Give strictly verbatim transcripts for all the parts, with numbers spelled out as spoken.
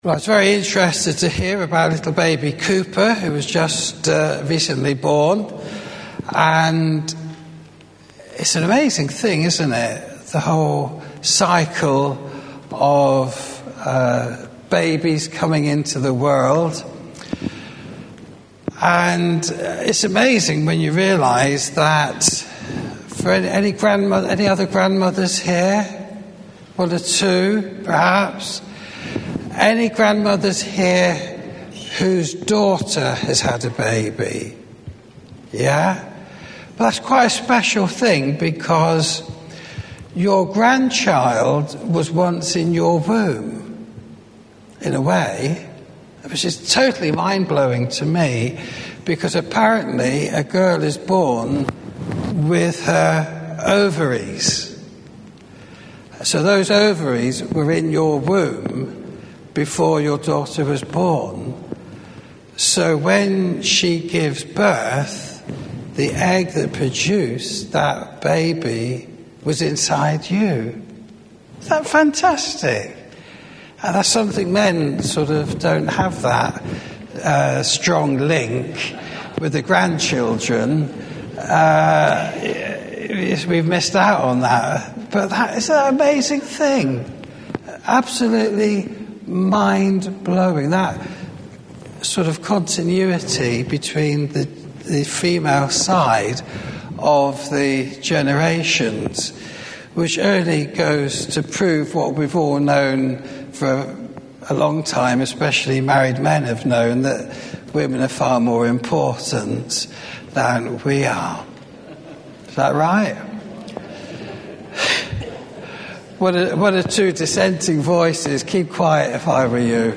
Well, I was very interested to hear about little baby Cooper, who was just uh, recently born. And it's an amazing thing, isn't it? The whole cycle of uh, babies coming into the world. And it's amazing when you realise that for any, any grandmother, any other grandmothers here, one or two perhaps, any grandmothers here whose daughter has had a baby? Yeah? But that's quite a special thing, because your grandchild was once in your womb, in a way, which is totally mind-blowing to me, because apparently a girl is born with her ovaries. So those ovaries were in your womb before your daughter was born. So when she gives birth, the egg that produced that baby was inside you. Isn't that fantastic? And that's something men sort of don't have that uh, strong link with the grandchildren. Uh, we've missed out on that. But that is an amazing thing. Absolutely mind-blowing, that sort of continuity between the, the female side of the generations, which only goes to prove what we've all known for a long time, especially married men have known, that women are far more important than we are. Is that right? What are, what are two dissenting voices? Keep quiet if I were you.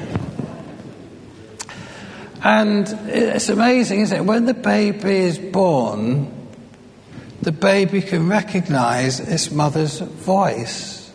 And it's amazing, isn't it? When the baby is born, the baby can recognise its mother's voice,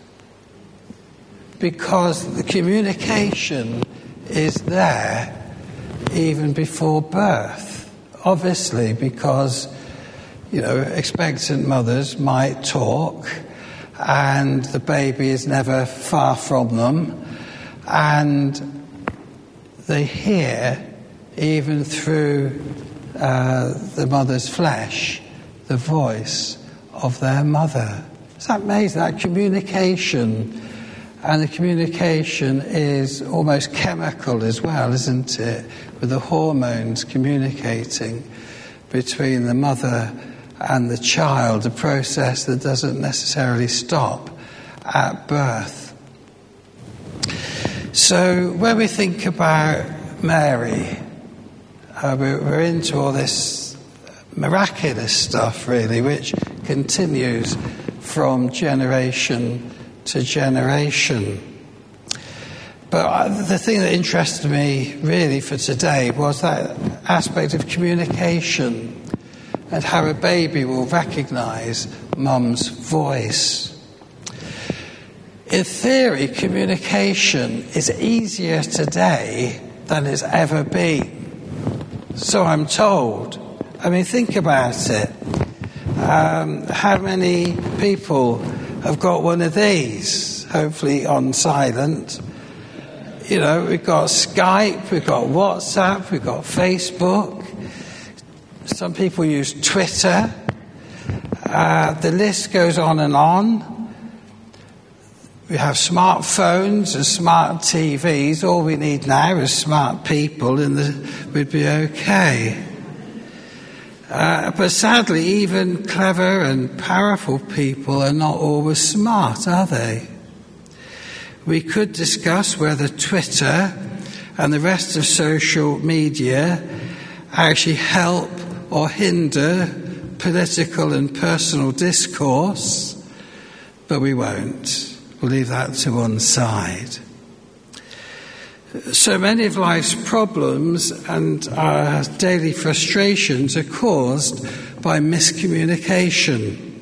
because the communication is there even before birth. Obviously, because, you know, expectant mothers might talk, and the baby is never far from them, and they hear, even through uh, the mother's flesh, the voice of their mother. Isn't that amazing? That communication, and the communication is almost chemical as well, isn't it? With the hormones communicating between the mother and the child, a process that doesn't necessarily stop at birth. So when we think about Mary, uh, we're, we're into all this miraculous stuff, really, which continues from generation to generation. But the thing that interested me really for today was that aspect of communication, and how a baby will recognise mum's voice. In theory, communication is easier today than it's ever been. So I'm told. I mean, think about it. Um, how many people have got one of these, hopefully on silent? You know, we've got Skype, we've got WhatsApp, we've got Facebook. Some people use Twitter. Uh, the list goes on and on. We have smartphones and smart T Vs. All we need now is smart people, and the, we'd be okay. Uh, but sadly, even clever and powerful people are not always smart, are they? We could discuss whether Twitter and the rest of social media actually help or hinder political and personal discourse, but we won't. We'll leave that to one side. So many of life's problems and our daily frustrations are caused by miscommunication.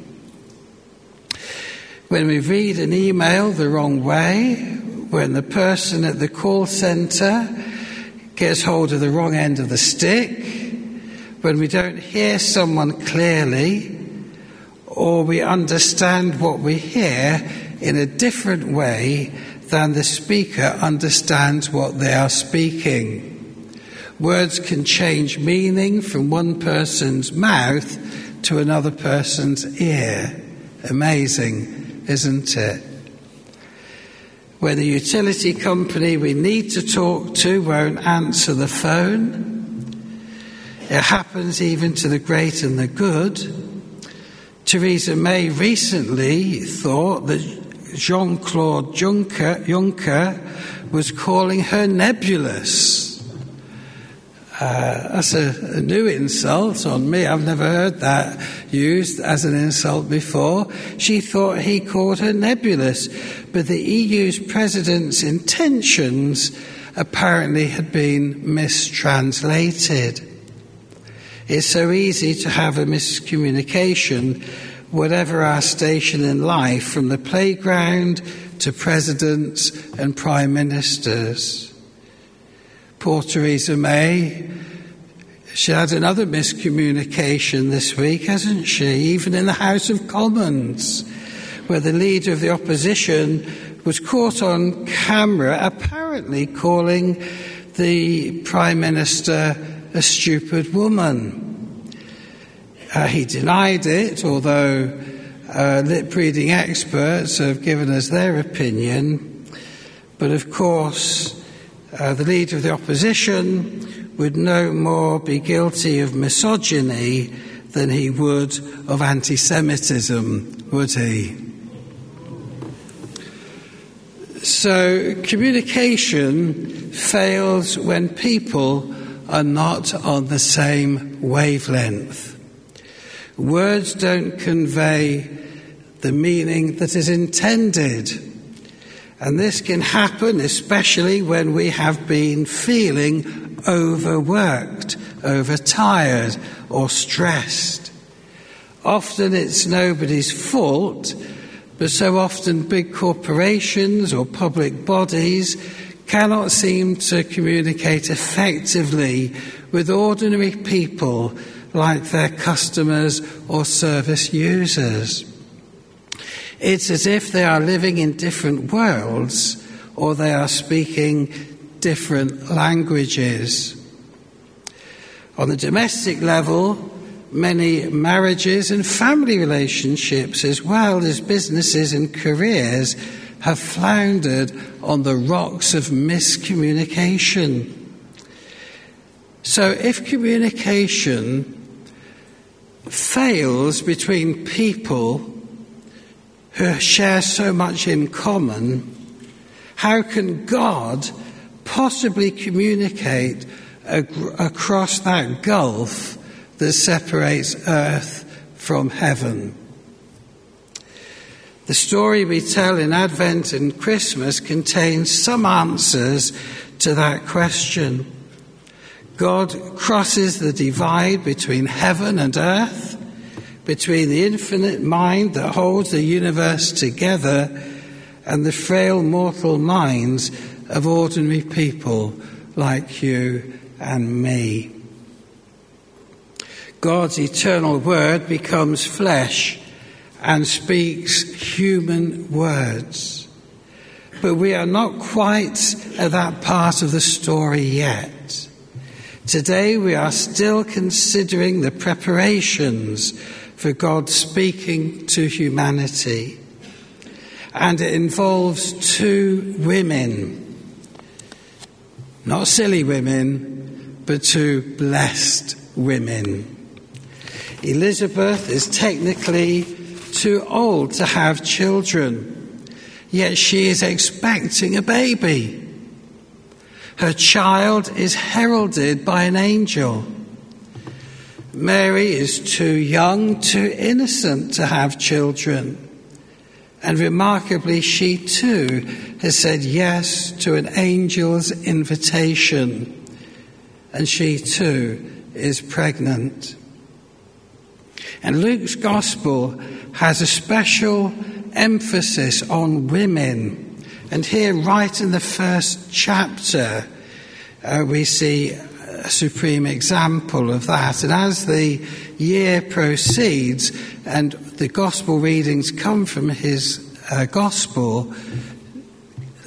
When we read an email the wrong way, when the person at the call centre gets hold of the wrong end of the stick, when we don't hear someone clearly, or we understand what we hear in a different way than the speaker understands what they are speaking. Words can change meaning from one person's mouth to another person's ear. Amazing, isn't it? When the utility company we need to talk to won't answer the phone, it happens even to the great and the good. Theresa May recently thought that Jean-Claude Juncker, Juncker was calling her nebulous. Uh, that's a, a new insult on me. I've never heard that used as an insult before. She thought he called her nebulous, but the E U's president's intentions apparently had been mistranslated. It's so easy to have a miscommunication, whatever our station in life, from the playground to presidents and prime ministers. Poor Theresa May, she had another miscommunication this week, hasn't she? Even in the House of Commons, where the leader of the opposition was caught on camera apparently calling the Prime Minister a stupid woman. Uh, he denied it, although uh, lip-reading experts have given us their opinion. But of course, Uh, the leader of the opposition would no more be guilty of misogyny than he would of anti-Semitism, would he? So communication fails when people are not on the same wavelength. Words don't convey the meaning that is intended. And this can happen especially when we have been feeling overworked, overtired, or stressed. Often it's nobody's fault, but so often big corporations or public bodies cannot seem to communicate effectively with ordinary people like their customers or service users. It's as if they are living in different worlds or they are speaking different languages. On the domestic level, many marriages and family relationships, as well as businesses and careers, have floundered on the rocks of miscommunication. So if communication fails between people who share so much in common, how can God possibly communicate ag- across that gulf that separates earth from heaven? The story we tell in Advent and Christmas contains some answers to that question. God crosses the divide between heaven and earth, between the infinite mind that holds the universe together and the frail mortal minds of ordinary people like you and me. God's eternal word becomes flesh and speaks human words. But we are not quite at that part of the story yet. Today we are still considering the preparations for God speaking to humanity. And it involves two women. Not silly women, but two blessed women. Elizabeth is technically too old to have children, yet she is expecting a baby. Her child is heralded by an angel. Mary is too young, too innocent to have children. And remarkably, she too has said yes to an angel's invitation. And she too is pregnant. And Luke's gospel has a special emphasis on women. And here, right in the first chapter, uh, we see a supreme example of that. And as the year proceeds and the gospel readings come from his uh, gospel,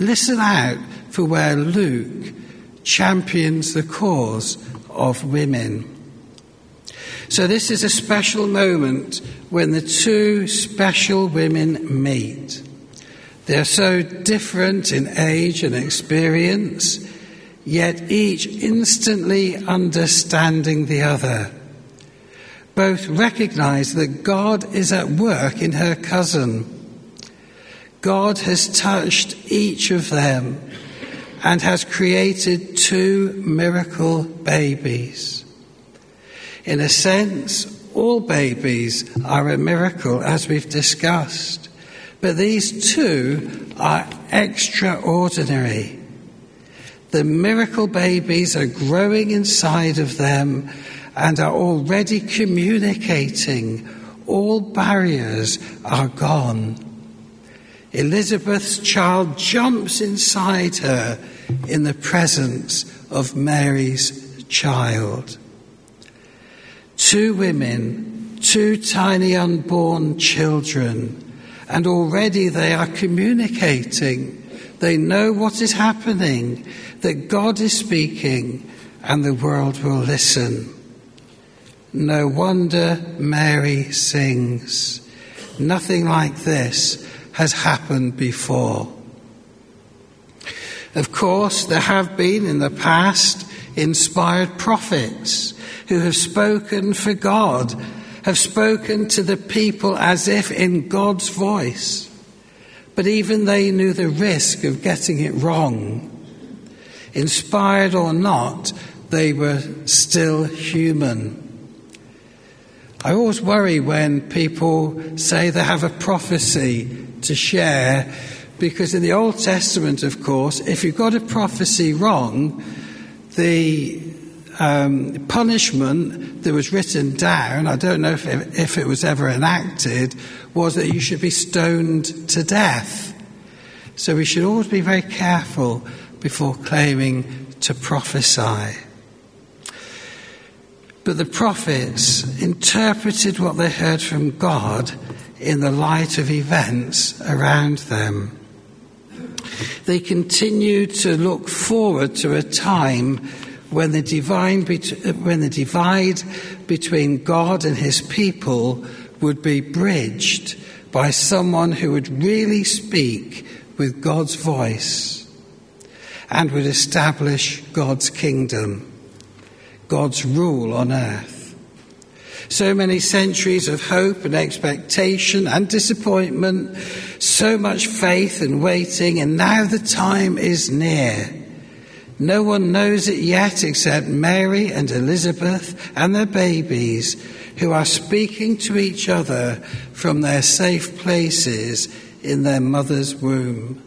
listen out for where Luke champions the cause of women. So this is a special moment when the two special women meet. They are so different in age and experience, yet each instantly understanding the other. Both recognize that God is at work in her cousin. God has touched each of them and has created two miracle babies. In a sense, all babies are a miracle, as we've discussed, but these two are extraordinary. The miracle babies are growing inside of them and are already communicating. All barriers are gone. Elizabeth's child jumps inside her in the presence of Mary's child. Two women, two tiny unborn children, and already they are communicating. They know what is happening, that God is speaking, and the world will listen. No wonder Mary sings. Nothing like this has happened before. Of course, there have been in the past inspired prophets who have spoken for God, have spoken to the people as if in God's voice. But even they knew the risk of getting it wrong. Inspired or not, they were still human. I always worry when people say they have a prophecy to share, because in the Old Testament, of course, if you got a prophecy wrong, the um, punishment that was written down, I don't know if it, if it was ever enacted, was that you should be stoned to death. So we should always be very careful before claiming to prophesy. But the prophets interpreted what they heard from God in the light of events around them. They continued to look forward to a time when the divine, when the divide between God and his people would be bridged by someone who would really speak with God's voice and would establish God's kingdom, God's rule on earth. So many centuries of hope and expectation and disappointment, so much faith and waiting, and now the time is near. No one knows it yet except Mary and Elizabeth and their babies, who are speaking to each other from their safe places in their mother's womb.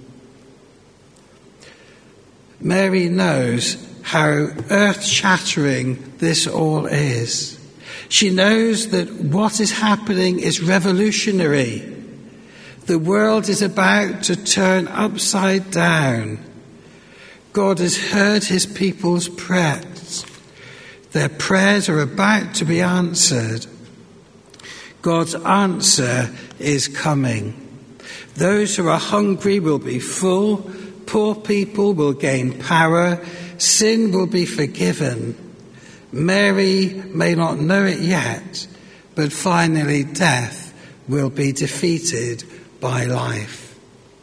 Mary knows how earth-shattering this all is. She knows that what is happening is revolutionary. The world is about to turn upside down. God has heard his people's prayers. Their prayers are about to be answered. God's answer is coming. Those who are hungry will be full. Poor people will gain power. Sin will be forgiven. Mary may not know it yet, but finally death will be defeated by life.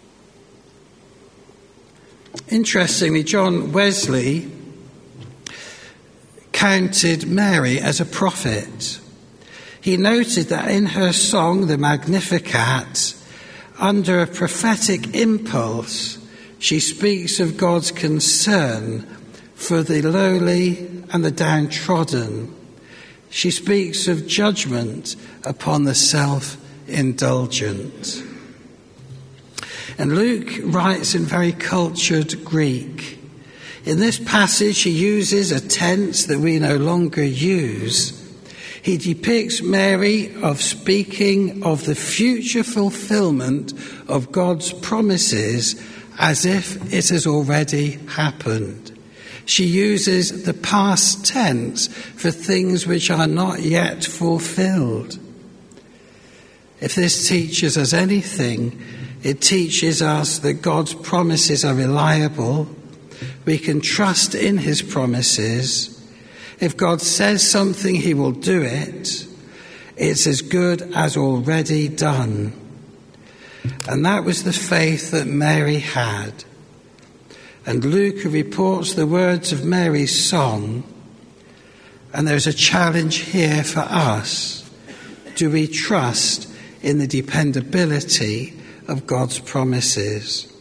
Interestingly, John Wesley counted Mary as a prophet. He noted that in her song, the Magnificat, under a prophetic impulse, she speaks of God's concern for the lowly and the downtrodden. She speaks of judgment upon the self-indulgent. And Luke writes in very cultured Greek. In this passage, he uses a tense that we no longer use. He depicts Mary of speaking of the future fulfillment of God's promises as if it has already happened. She uses the past tense for things which are not yet fulfilled. If this teaches us anything, It teaches us that God's promises are reliable. We can trust in his promises. If God says something, he will do it. It's as good as already done. And that was the faith that Mary had. And Luke reports the words of Mary's song. And there's a challenge here for us. Do we trust in the dependability of God's promises?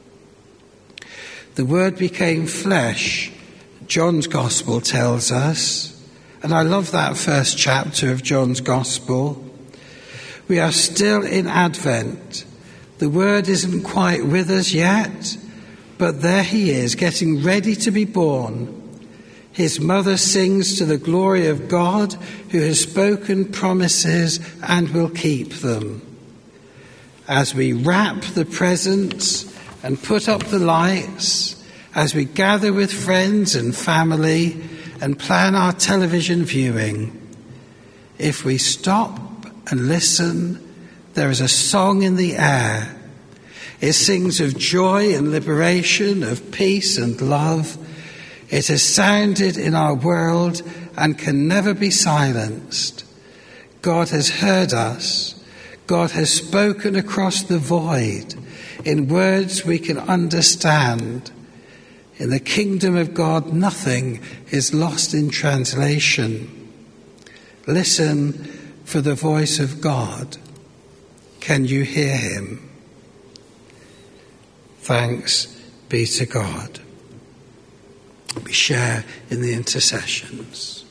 The Word became flesh, John's Gospel tells us. And I love that first chapter of John's Gospel. We are still in Advent. The Word isn't quite with us yet, but there he is, getting ready to be born. His mother sings to the glory of God, who has spoken promises and will keep them. As we wrap the presents and put up the lights, as we gather with friends and family and plan our television viewing, if we stop and listen, there is a song in the air. It sings of joy and liberation, of peace and love. It has sounded in our world and can never be silenced. God has heard us. God has spoken across the void in words we can understand. In the kingdom of God, nothing is lost in translation. Listen for the voice of God. Can you hear him? Thanks be to God. We share in the intercessions.